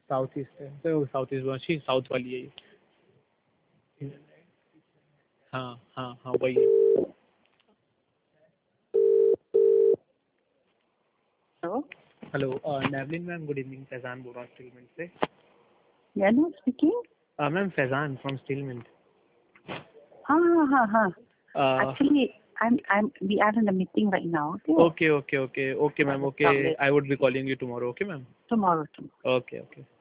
South east है तो south east अच्छी साउथ वाली है ये। हाँ हाँ हाँ वही है। हेलो हेलो नेवलिन मैम, गुड इवनिंग। फैजान बोल रहा हूँ स्टीलमिंट से। यानी speaking. Ma'am Faizan from Steelmint. हाँ हाँ हाँ हाँ actually I'm we are in a meeting right now. Okay, okay, okay, okay, ma'am. Okay, I would be calling you tomorrow. Okay, ma'am. Tomorrow. Okay, okay.